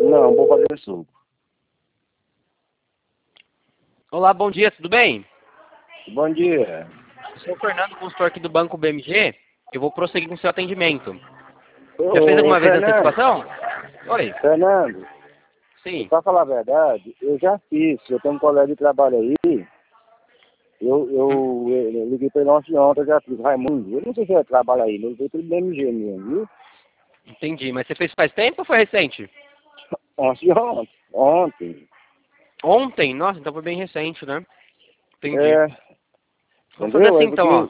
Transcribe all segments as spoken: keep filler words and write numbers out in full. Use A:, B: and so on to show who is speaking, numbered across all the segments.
A: Não, vou fazer suco.
B: Olá, bom dia, tudo bem?
A: Bom dia.
B: Eu sou o Fernando, consultor aqui do Banco B M G. Eu vou prosseguir com o seu atendimento. Já fez
A: Ô,
B: alguma vez
A: Fernando,
B: antecipação? Oi.
A: Fernando,
B: Sim.
A: pra falar a verdade, eu já fiz. Eu tenho um colega de trabalho aí. Eu, eu, eu liguei pra ele ontem, ontem, eu já fiz. Raimundo, eu não sei se ele trabalha aí, mas eu liguei pelo B M G mesmo, viu?
B: Entendi, mas você fez faz tempo ou foi recente?
A: Ontem, ontem, ontem.
B: Ontem? Nossa, então foi bem recente, né? Entendi.
A: É,
B: Vamos fazer
A: entendeu?
B: assim
A: É
B: então, ó.
A: porque...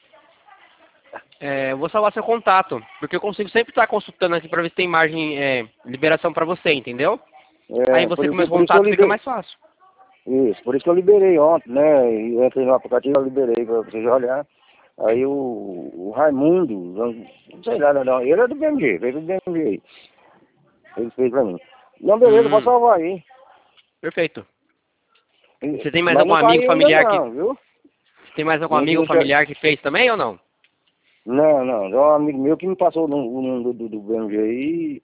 B: É, eu vou salvar seu contato, porque eu consigo sempre estar consultando aqui pra ver se tem margem, é, liberação pra você, entendeu? Aí
A: É, por
B: você com
A: isso,
B: meus
A: por isso que eu
B: contatos fica
A: liberei.
B: mais fácil.
A: Isso, por isso que eu liberei ontem, né? E eu entrei no aplicativo, eu liberei pra vocês olhar. Aí o, o Raimundo, não, não sei nada não, ele é do B M G, veio do B M G. Ele fez pra mim. Não, beleza, pode
B: Hum,
A: salvar aí.
B: perfeito. Você tem mais
A: Mas
B: algum
A: não
B: amigo
A: caiu ainda
B: familiar que...
A: não, viu?
B: Tem mais algum
A: Não,
B: amigo
A: não, sei-
B: familiar que fez também ou não?
A: não, não, é um amigo meu que me passou no, o número do, do B M G aí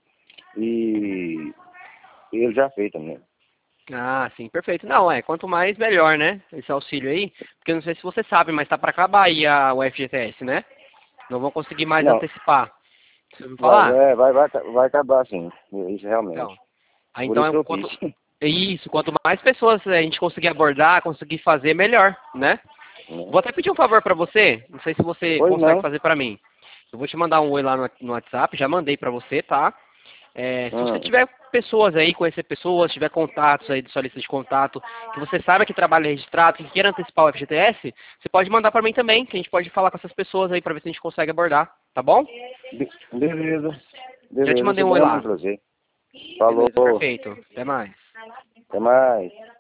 A: e ele já fez também.
B: Ah, sim, perfeito. Não, é, quanto mais melhor, né? Esse auxílio aí, porque eu não sei se você sabe, mas tá para acabar aí a, o F G T S, né? Não vão conseguir mais
A: Não,
B: antecipar. Você ouviu
A: vai,
B: falar?
A: é, vai, vai, vai acabar sim, isso realmente.
B: Então, aí
A: Por
B: então
A: isso que
B: é
A: eu
B: quanto
A: fiz.
B: isso, quanto mais pessoas a gente conseguir abordar, conseguir fazer, melhor, né? Vou até pedir um favor para você, não sei se você
A: Pois
B: consegue
A: não.
B: fazer para mim. Eu vou te mandar um oi lá no, no WhatsApp, já mandei para você, tá? É, se você
A: Hum.
B: tiver pessoas aí, conhecer pessoas, tiver contatos aí de sua lista de contato, que você saiba que trabalha registrado, que queira antecipar o F G T S, você pode mandar para mim também, que a gente pode falar com essas pessoas aí para ver se a gente consegue abordar, tá bom?
A: Be- Beleza.
B: Já te
A: Beleza,
B: mandei
A: você
B: um oi
A: vai me
B: lá.
A: trazer. Falou.
B: Beleza, perfeito. Até mais.
A: Até mais.